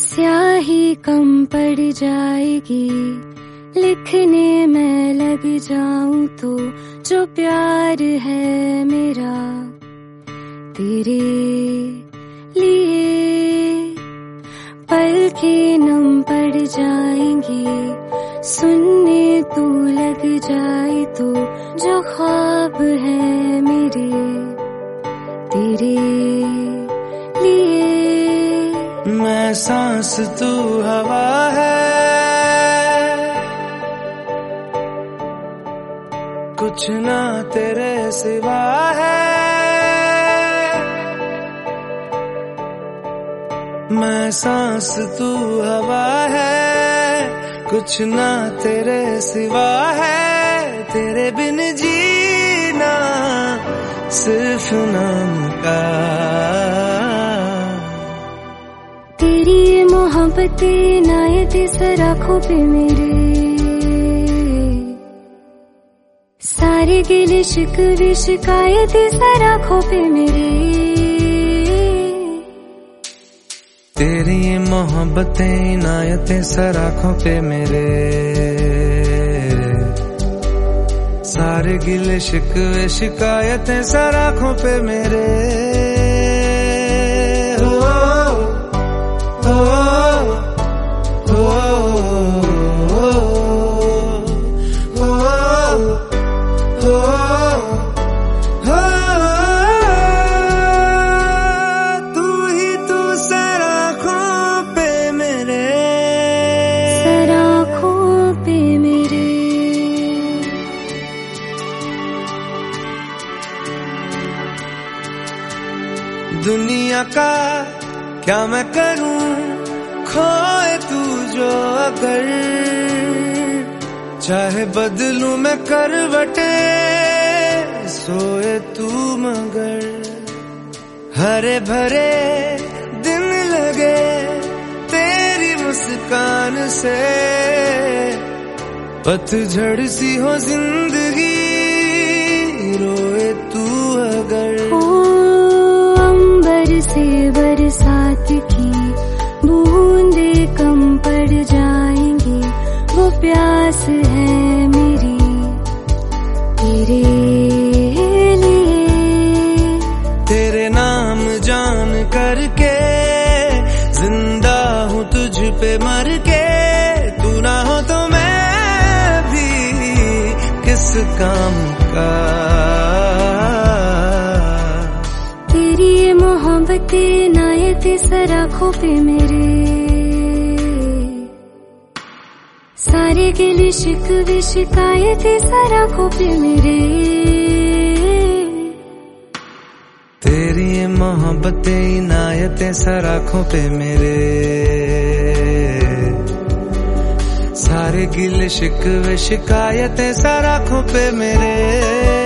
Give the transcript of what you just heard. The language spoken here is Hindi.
स्याही कम पड़ जाएगी, लिखने में लग जाऊं तो जो प्यार है मेरा तेरे लिए पलकें नम पड़ जाएंगी, सुनने तू लग जाए तो जो ख्वाब है मेरे तेरे लिए। मैं सांस तू हवा है, कुछ ना तेरे सिवा है। मैं सांस तू हवा है, कुछ ना तेरे सिवा है। तेरे बिन जीना सिर्फ नाम का। तेरी मोहब्बत इनायत सर आँखों पे मेरे, सारे गिले शिकवे शिकायत सर आँखों पे मेरे। तेरी मोहब्बतें इनायतें सर आँखों पे मेरे, सारे गिले शिकवे शिकायतें सर आँखों पे मेरे। दुनिया का क्या मैं करूं, खोए तू जो अगर, चाहे बदलूं मैं करवटे सोए तू मगर। हरे भरे दिन लगे तेरी मुस्कान से, पतझड़ सी हो जिंदगी रोए तू अगर। से बरसात की बूंदे कम पड़ जाएंगी, वो प्यास है मेरी तेरे लिए। तेरे नाम जान करके जिंदा हूँ तुझ पे मर के, तू ना हो तो मैं भी किस काम का। मोहब्बत इनायत सर आँखों पे मेरे, सारे गिले शिकवे शिकायत सर आँखों पे मेरे। तेरी मोहब्बतें इनायतें सर आँखों पे मेरे, सारे गिले शिकवे शिकायतें सर आँखों पे मेरे।